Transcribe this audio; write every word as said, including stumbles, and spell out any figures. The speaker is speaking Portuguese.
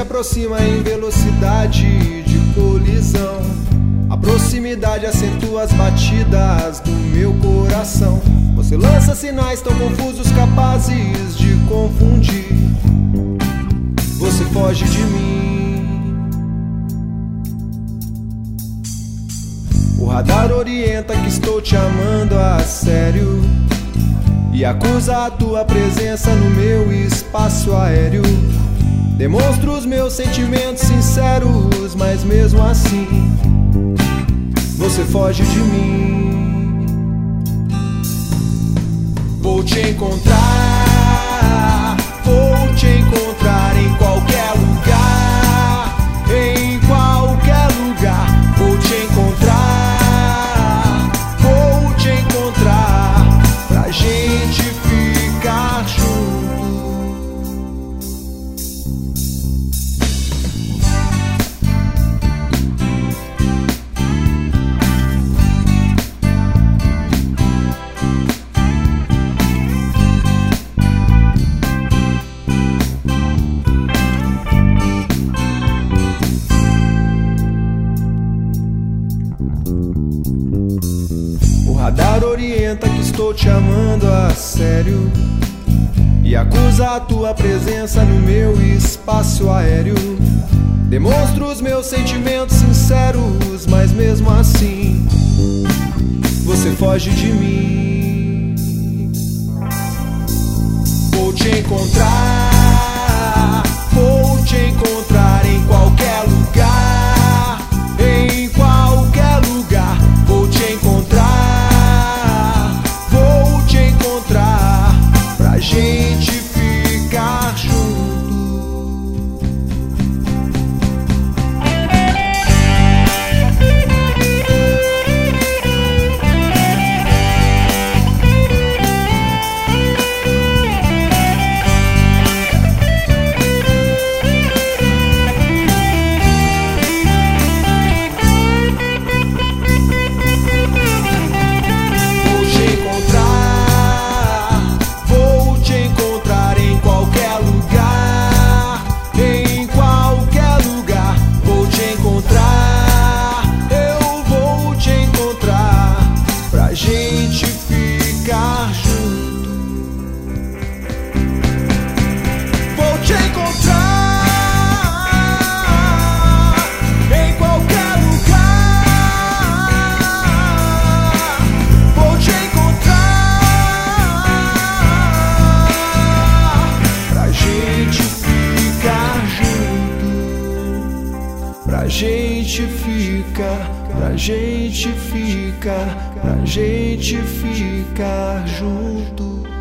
aproxima em velocidade de colisão. A proximidade acentua as batidas do meu coração. Você lança sinais tão confusos, capazes de confundir. Você foge de mim. O radar orienta que estou te amando a sério e acusa a tua presença no meu espaço aéreo. Demonstro os meus sentimentos sinceros, mas mesmo assim você foge de mim. Vou te encontrar, vou te encontrar em qualquer lugar, em qualquer lugar. Vou te encontrar, vou te encontrar, pra gente ficar junto. O radar orienta que estou te amando a sério e acusa a tua presença no meu espaço aéreo. Demonstro os meus sentimentos sinceros, mas mesmo assim você foge de mim. Vou te encontrar, vou te encontrar em qualquer lugar, em qualquer lugar. Vou te encontrar, vou te encontrar, pra gente ficar junto. Pra gente ficar, pra gente ficar, pra gente ficar junto.